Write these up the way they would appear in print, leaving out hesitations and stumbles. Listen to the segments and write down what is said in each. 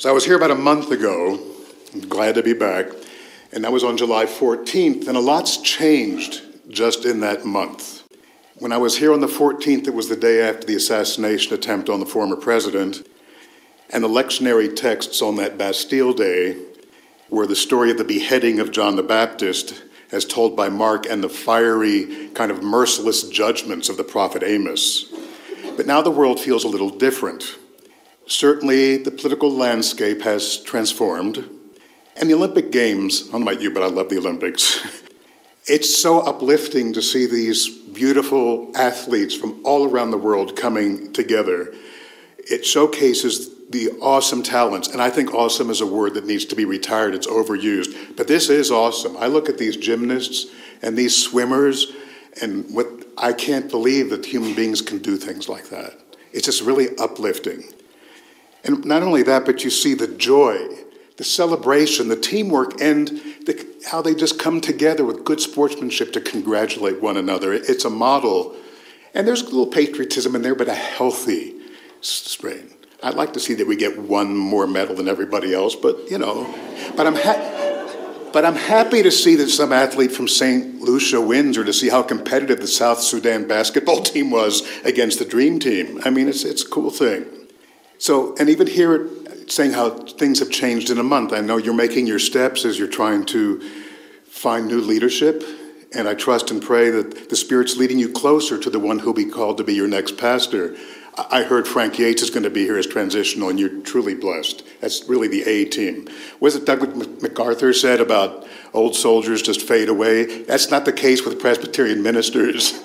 So I was here about a month ago. I'm glad to be back. And that was on July 14th. And a lot's changed just in that month. When I was here on the 14th, it was the day after the assassination attempt on the former president. And the lectionary texts on that Bastille Day were the story of the beheading of John the Baptist, as told by Mark, and the fiery, kind of merciless judgments of the prophet Amos. But now the world feels a little different. Certainly, the political landscape has transformed. And the Olympic Games, I don't know about you, but I love the Olympics. It's so uplifting to see these beautiful athletes from all around the world coming together. It showcases the awesome talents, and I think awesome is a word that needs to be retired. It's overused. But this is awesome. I look at these gymnasts and these swimmers, and I can't believe that human beings can do things like that. It's just really uplifting. And not only that, but you see the joy, the celebration, the teamwork, and how they just come together with good sportsmanship to congratulate one another. It's a model. And there's a little patriotism in there, but a healthy strain. I'd like to see that we get one more medal than everybody else, but I'm happy to see that some athlete from St. Lucia wins, or to see how competitive the South Sudan basketball team was against the Dream Team. I mean, it's a cool thing. So, and even here, saying how things have changed in a month. I know you're making your steps as you're trying to find new leadership, and I trust and pray that the Spirit's leading you closer to the one who'll be called to be your next pastor. I heard Frank Yates is going to be here as transitional, and you're truly blessed. That's really the A team. Was it Douglas MacArthur said about old soldiers just fade away? That's not the case with Presbyterian ministers.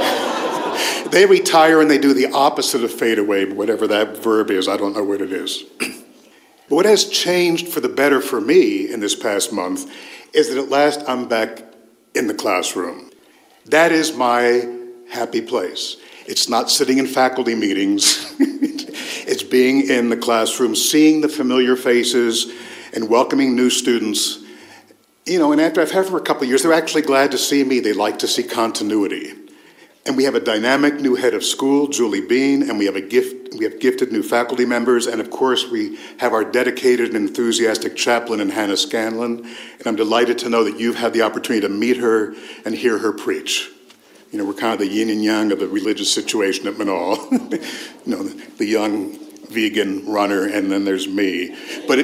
They retire and they do the opposite of fade away, whatever that verb is. I don't know what it is. But what has changed for the better for me in this past month is that at last I'm back in the classroom. That is my happy place. It's not sitting in faculty meetings. It's being in the classroom, seeing the familiar faces and welcoming new students. And after I've had for a couple of years, they're actually glad to see me. They like to see continuity. And we have a dynamic new head of school, Julie Bean, and we have gifted new faculty members, and of course we have our dedicated and enthusiastic chaplain in Hannah Scanlon, and I'm delighted to know that you've had the opportunity to meet her and hear her preach. We're kind of the yin and yang of the religious situation at Menaul. The young vegan runner, and then there's me. But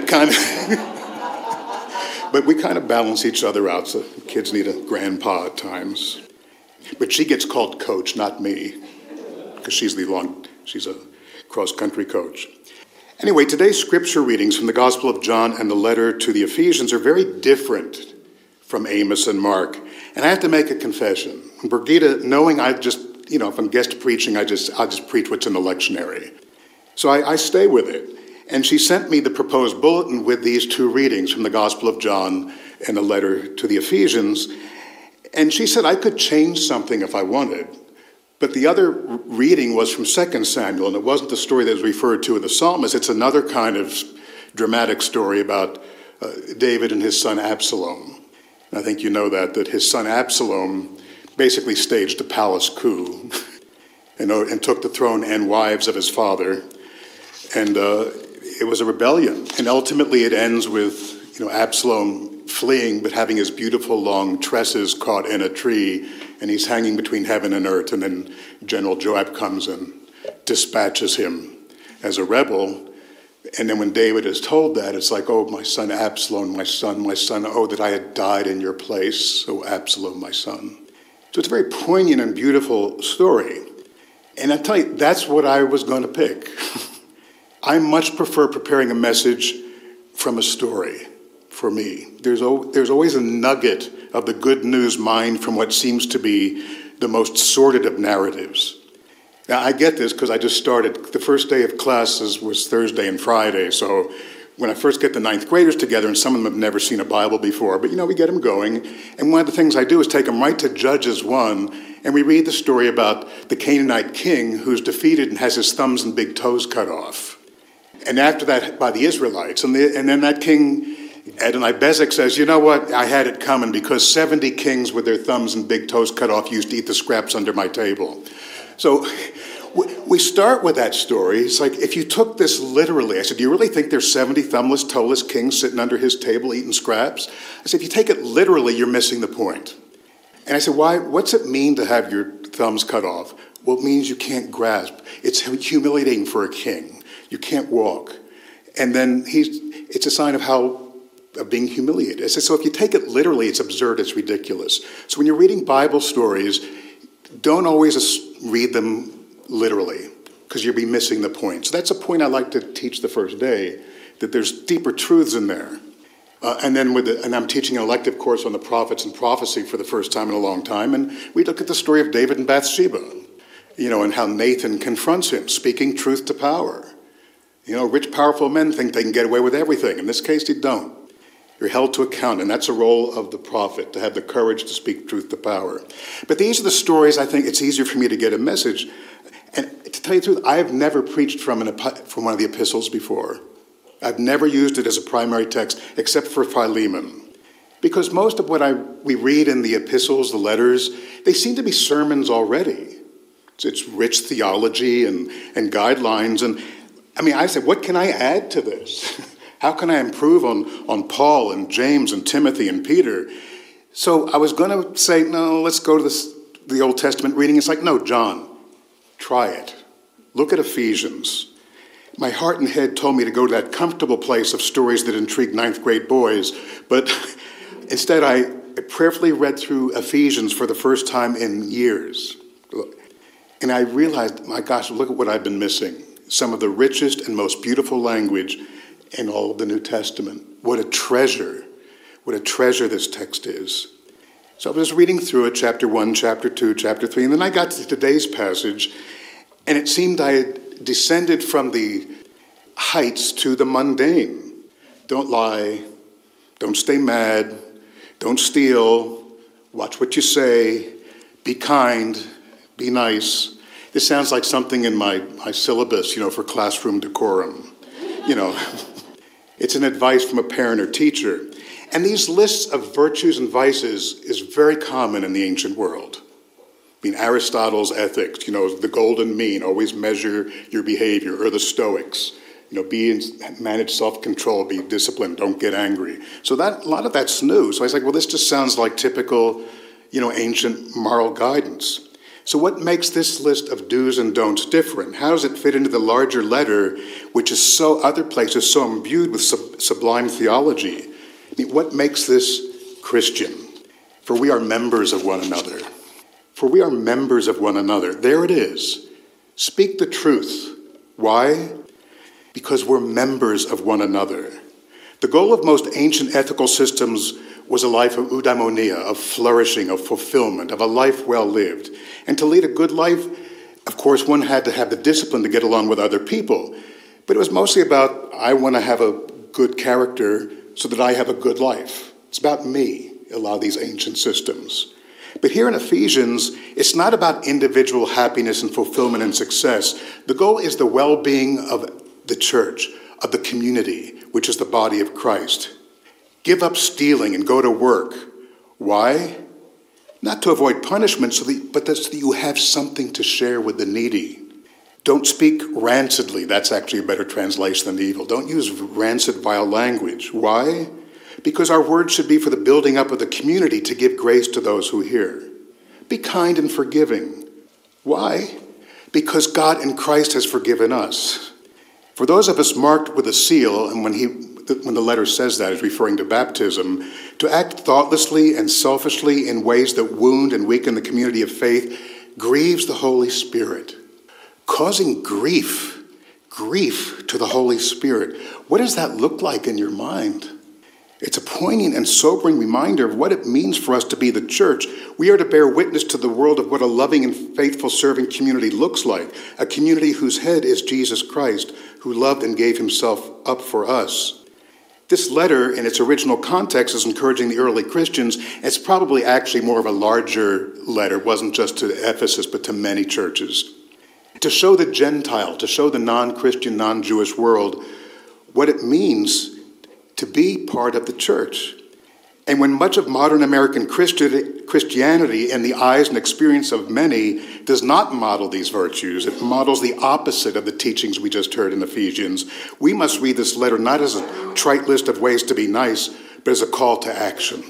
but we kind of balance each other out, so kids need a grandpa at times. But she gets called coach, not me, because she's a cross-country coach. Anyway, today's scripture readings from the Gospel of John and the letter to the Ephesians are very different from Amos and Mark. And I have to make a confession. Brigitte, knowing if I'm guest preaching, I'll just preach what's in the lectionary. So I stay with it. And she sent me the proposed bulletin with these two readings from the Gospel of John and the letter to the Ephesians. And she said I could change something if I wanted. But the other reading was from 2 Samuel, and it wasn't the story that was referred to in the psalmist. It's another kind of dramatic story about David and his son Absalom. And I think you know that his son Absalom basically staged a palace coup and took the throne and wives of his father. And it was a rebellion. And ultimately it ends with Absalom fleeing, but having his beautiful long tresses caught in a tree, and he's hanging between heaven and earth, and then General Joab comes and dispatches him as a rebel. And then when David is told that, it's like, oh, my son Absalom, my son, oh, that I had died in your place, oh, Absalom, my son. So it's a very poignant and beautiful story. And I tell you, that's what I was going to pick. I much prefer preparing a message from a story. For me, there's always a nugget of the good news mined from what seems to be the most sordid of narratives. Now, I get this because I just started. The first day of classes was Thursday and Friday, so when I first get the ninth graders together, and some of them have never seen a Bible before, but we get them going, and one of the things I do is take them right to Judges 1, and we read the story about the Canaanite king who's defeated and has his thumbs and big toes cut off. And after that, by the Israelites, and then that king Adonai-Bezek says, you know what, I had it coming because 70 kings with their thumbs and big toes cut off used to eat the scraps under my table. So We start with that story. It's like, if you took this literally, I said, do you really think there's 70 thumbless, toeless kings sitting under his table eating scraps? I said, if you take it literally, you're missing the point. And I said, why? What's it mean to have your thumbs cut off? Well, it means you can't grasp. It's humiliating for a king. You can't walk. And then it's a sign of being humiliated. I said, so if you take it literally, it's absurd, it's ridiculous. So when you're reading Bible stories, don't always read them literally, because you'll be missing the point. So that's a point I like to teach the first day, that there's deeper truths in there. And I'm teaching an elective course on the prophets and prophecy for the first time in a long time, and we look at the story of David and Bathsheba, and how Nathan confronts him, speaking truth to power. Rich, powerful men think they can get away with everything. In this case, you don't. You're held to account, and that's a role of the prophet, to have the courage to speak truth to power. But these are the stories I think it's easier for me to get a message. And to tell you the truth, I have never preached from one of the epistles before. I've never used it as a primary text, except for Philemon. Because most of what we read in the epistles, the letters, they seem to be sermons already. It's rich theology and guidelines. And I said, what can I add to this? How can I improve on Paul and James and Timothy and Peter? So I was going to say, no, let's go to the Old Testament reading. It's like, no, John, try it. Look at Ephesians. My heart and head told me to go to that comfortable place of stories that intrigue ninth grade boys, but instead I prayerfully read through Ephesians for the first time in years. And I realized, my gosh, look at what I've been missing. Some of the richest and most beautiful language in all of the New Testament. What a treasure this text is. So I was reading through it, chapter 1, chapter 2, chapter 3, and then I got to today's passage, and it seemed I had descended from the heights to the mundane. Don't lie, don't stay mad, don't steal, watch what you say, be kind, be nice. This sounds like something in my syllabus, for classroom decorum. It's an advice from a parent or teacher. And these lists of virtues and vices is very common in the ancient world. Aristotle's ethics, the golden mean, always measure your behavior, or the Stoics, manage self-control, be disciplined, don't get angry. So a lot of that's new. So I was like, well, this just sounds like typical, ancient moral guidance. So what makes this list of do's and don'ts different? How does it fit into the larger letter, which is other places so imbued with sublime theology? What makes this Christian? For we are members of one another. For we are members of one another. There it is. Speak the truth. Why? Because we're members of one another. The goal of most ancient ethical systems was a life of eudaimonia, of flourishing, of fulfillment, of a life well lived. And to lead a good life, of course, one had to have the discipline to get along with other people. But it was mostly about, I want to have a good character so that I have a good life. It's about me, a lot of these ancient systems. But here in Ephesians, it's not about individual happiness and fulfillment and success. The goal is the well-being of the church, of the community, which is the body of Christ. Give up stealing and go to work. Why? Not to avoid punishment, but so that you have something to share with the needy. Don't speak rancidly. That's actually a better translation than evil. Don't use rancid, vile language. Why? Because our words should be for the building up of the community to give grace to those who hear. Be kind and forgiving. Why? Because God in Christ has forgiven us. For those of us marked with a seal, and when the letter says that, it's referring to baptism, to act thoughtlessly and selfishly in ways that wound and weaken the community of faith grieves the Holy Spirit. Causing grief to the Holy Spirit. What does that look like in your mind? It's a poignant and sobering reminder of what it means for us to be the church. We are to bear witness to the world of what a loving and faithful serving community looks like, a community whose head is Jesus Christ, who loved and gave himself up for us. This letter, in its original context, is encouraging the early Christians. It's probably actually more of a larger letter. It wasn't just to Ephesus, but to many churches. To show the Gentile, to show the non-Christian, non-Jewish world what it means to be part of the church. And when much of modern American Christianity, in the eyes and experience of many, does not model these virtues, it models the opposite of the teachings we just heard in Ephesians, we must read this letter not as a trite list of ways to be nice, but as a call to action.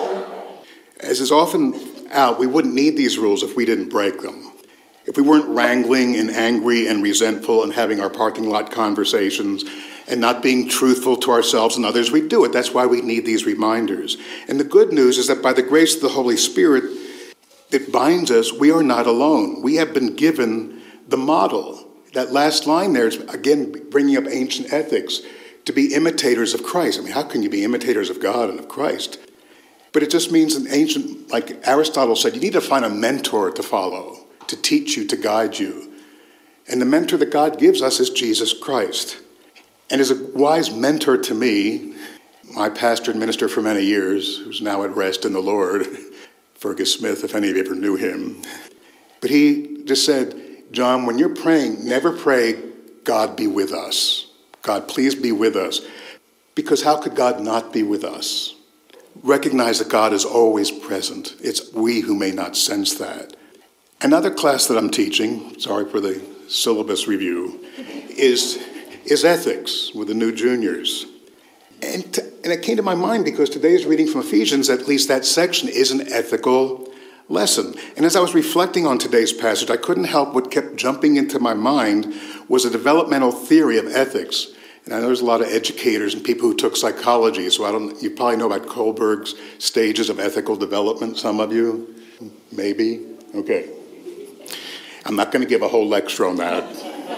As is often out, we wouldn't need these rules if we didn't break them. If we weren't wrangling and angry and resentful and having our parking lot conversations and not being truthful to ourselves and others, we'd do it. That's why we need these reminders. And the good news is that by the grace of the Holy Spirit that binds us, we are not alone. We have been given the model. That last line there is, again, bringing up ancient ethics, to be imitators of Christ. I mean, how can you be imitators of God and of Christ? But it just means an ancient, like Aristotle said, you need to find a mentor to follow, to teach you, to guide you. And the mentor that God gives us is Jesus Christ. And as a wise mentor to me, my pastor and minister for many years, who's now at rest in the Lord, Fergus Smith, if any of you ever knew him. But he just said, John, when you're praying, never pray, God be with us. God, please be with us. Because how could God not be with us? Recognize that God is always present. It's we who may not sense that. Another class that I'm teaching, sorry for the syllabus review, is ethics with the new juniors. And it came to my mind because today's reading from Ephesians, at least that section, is an ethical lesson. And as I was reflecting on today's passage, I couldn't help what kept jumping into my mind was a developmental theory of ethics. And I know there's a lot of educators and people who took psychology, so you probably know about Kohlberg's stages of ethical development, some of you, maybe. Okay. I'm not going to give a whole lecture on that.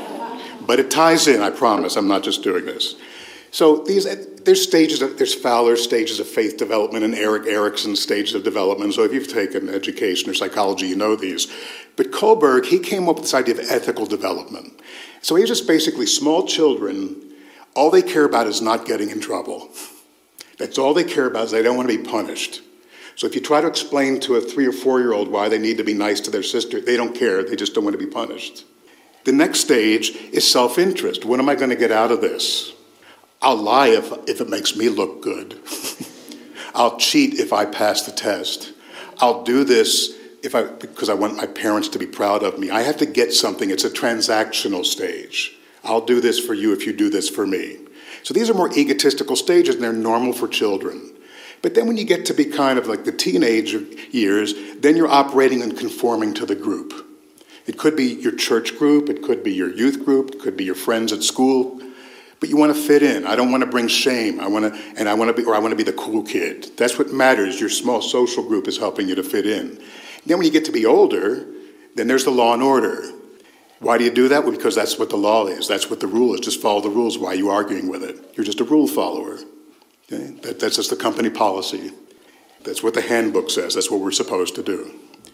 But it ties in, I promise. I'm not just doing this. So there's Fowler's stages of faith development and Erik Erikson's stages of development. So if you've taken education or psychology, you know these. But Kohlberg, he came up with this idea of ethical development. So he's just basically small children, all they care about is not getting in trouble. That's all they care about is they don't want to be punished. So if you try to explain to a 3 or 4-year-old why they need to be nice to their sister, they don't care. They just don't want to be punished. The next stage is self-interest. What am I going to get out of this? I'll lie if it makes me look good. I'll cheat if I pass the test. I'll do this because I want my parents to be proud of me. I have to get something. It's a transactional stage. I'll do this for you if you do this for me. So these are more egotistical stages, and they're normal for children. But then when you get to be kind of like the teenage years, then you're operating and conforming to the group. It could be your church group, it could be your youth group, it could be your friends at school, but you want to fit in. I don't want to bring shame. I want to be the cool kid. That's what matters. Your small social group is helping you to fit in. Then when you get to be older, then there's the law and order. Why do you do that? Well, because that's what the law is. That's what the rule is. Just follow the rules. Why are you arguing with it? You're just a rule follower. Okay? That's just the company policy. That's what the handbook says. That's what we're supposed to do.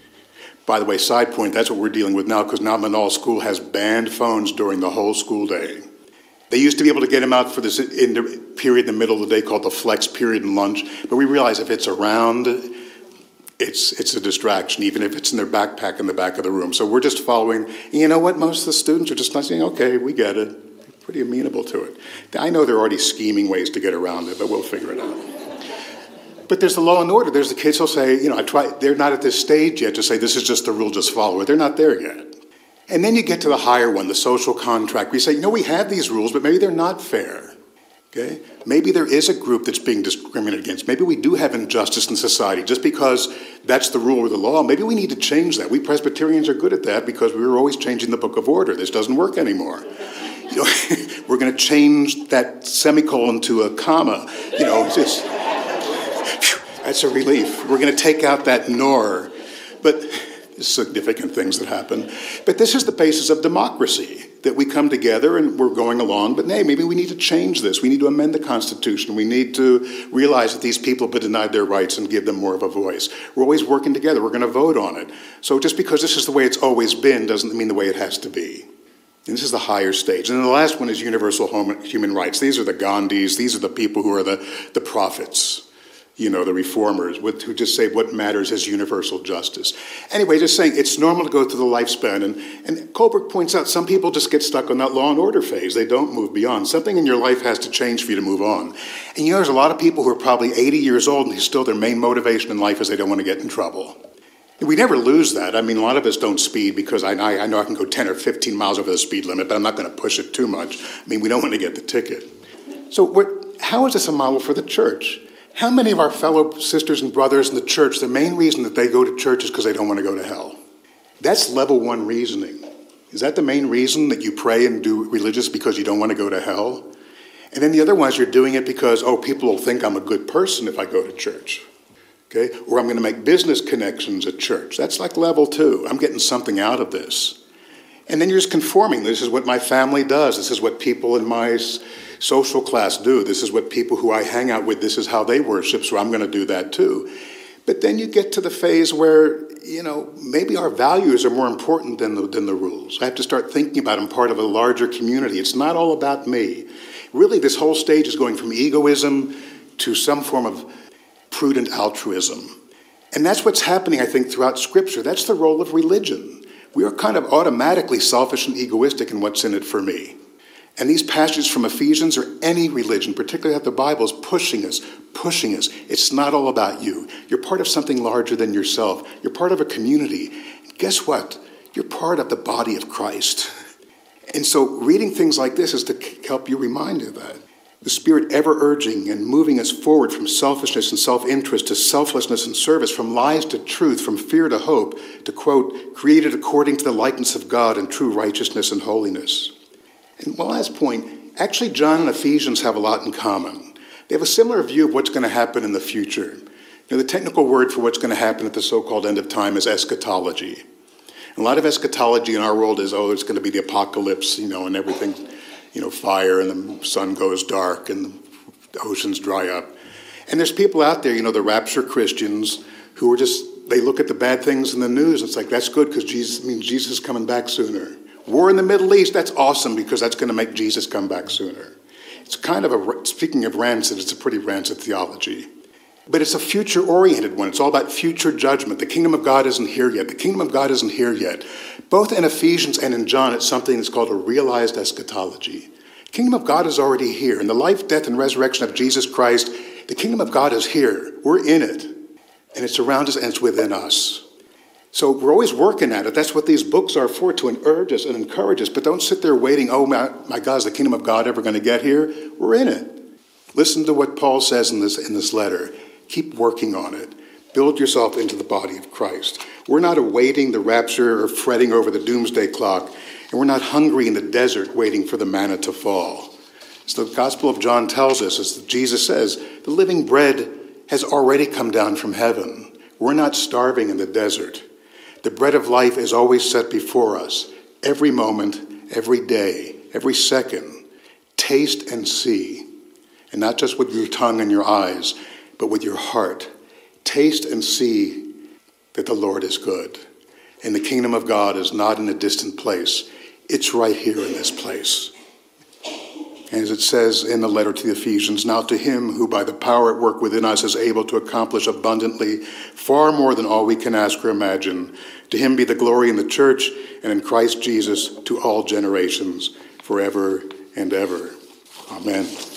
By the way, side point, that's what we're dealing with now, because now Manal School has banned phones during the whole school day. They used to be able to get them out for this in the period in the middle of the day called the flex period and lunch, but we realize if it's around, it's a distraction, even if it's in their backpack in the back of the room. So we're just following, and you know what? Most of the students are just not saying, okay, we get it. They're pretty amenable to it. I know they're already scheming ways to get around it, but we'll figure it out. But there's the law and order. There's the kids who'll say, they're not at this stage yet to say this is just the rule, just follow it. They're not there yet. And then you get to the higher one, the social contract. We say, we have these rules, but maybe they're not fair. Okay? Maybe there is a group that's being discriminated against. Maybe we do have injustice in society. Just because that's the rule or the law, maybe we need to change that. We Presbyterians are good at that because we were always changing the book of order. This doesn't work anymore. We're going to change that semicolon to a comma. That's a relief. We're going to take out that nor. But there's significant things that happen. But this is the basis of democracy, that we come together and we're going along, but maybe we need to change this. We need to amend the Constitution. We need to realize that these people have been denied their rights and give them more of a voice. We're always working together. We're going to vote on it. So just because this is the way it's always been doesn't mean the way it has to be. And this is the higher stage. And then the last one is universal human rights. These are the Gandhis. These are the people who are the prophets. the reformers, who just say what matters is universal justice. Anyway, just saying it's normal to go through the lifespan. And Kohlberg points out some people just get stuck on that law and order phase. They don't move beyond. Something in your life has to change for you to move on. And there's a lot of people who are probably 80 years old and still their main motivation in life is they don't want to get in trouble. And we never lose that. I mean, a lot of us don't speed because I know I can go 10 or 15 miles over the speed limit, but I'm not going to push it too much. I mean, we don't want to get the ticket. So how is this a model for the church? How many of our fellow sisters and brothers in the church, the main reason that they go to church is because they don't want to go to hell? That's level one reasoning. Is that the main reason that you pray and do religious because you don't want to go to hell? And then the other one is you're doing it because, people will think I'm a good person if I go to church. Okay? Or I'm going to make business connections at church. That's like level two. I'm getting something out of this. And then you're just conforming. This is what my family does. This is what people in my social class do. This is what people who I hang out with, this is how they worship, so I'm going to do that too. But then you get to the phase where, maybe our values are more important than the rules. I have to start thinking about I'm part of a larger community. It's not all about me. Really, this whole stage is going from egoism to some form of prudent altruism. And that's what's happening, I think, throughout Scripture. That's the role of religion. We are kind of automatically selfish and egoistic in what's in it for me. And these passages from Ephesians or any religion, particularly the Bible, is pushing us. It's not all about you. You're part of something larger than yourself. You're part of a community. And guess what? You're part of the body of Christ. And so reading things like this is to help you remind you of that. The Spirit ever urging and moving us forward from selfishness and self-interest to selflessness and service, from lies to truth, from fear to hope, to, quote, created according to the likeness of God in true righteousness and holiness. And one last point, actually John and Ephesians have a lot in common. They have a similar view of what's going to happen in the future. The technical word for what's going to happen at the so-called end of time is eschatology. And a lot of eschatology in our world is, it's going to be the apocalypse, and everything, fire and the sun goes dark and the oceans dry up. And there's people out there, the rapture Christians, who are they look at the bad things in the news. It's like, that's good because Jesus is coming back sooner. War in the Middle East, that's awesome because that's going to make Jesus come back sooner. It's kind of speaking of rancid, it's a pretty rancid theology. But it's a future-oriented one. It's all about future judgment. The kingdom of God isn't here yet. The kingdom of God isn't here yet. Both in Ephesians and in John, it's something that's called a realized eschatology. The kingdom of God is already here. In the life, death, and resurrection of Jesus Christ, the kingdom of God is here. We're in it. And it's around us and it's within us. So we're always working at it. That's what these books are for, to urge us and encourage us. But don't sit there waiting, my God, is the kingdom of God ever going to get here? We're in it. Listen to what Paul says in this letter. Keep working on it. Build yourself into the body of Christ. We're not awaiting the rapture or fretting over the doomsday clock. And we're not hungry in the desert waiting for the manna to fall. As the Gospel of John tells us, as Jesus says, the living bread has already come down from heaven. We're not starving in the desert. The bread of life is always set before us, every moment, every day, every second. Taste and see, and not just with your tongue and your eyes, but with your heart. Taste and see that the Lord is good. And the kingdom of God is not in a distant place. It's right here in this place. As it says in the letter to the Ephesians, now to him who by the power at work within us is able to accomplish abundantly far more than all we can ask or imagine. To him be the glory in the church and in Christ Jesus to all generations, forever and ever. Amen.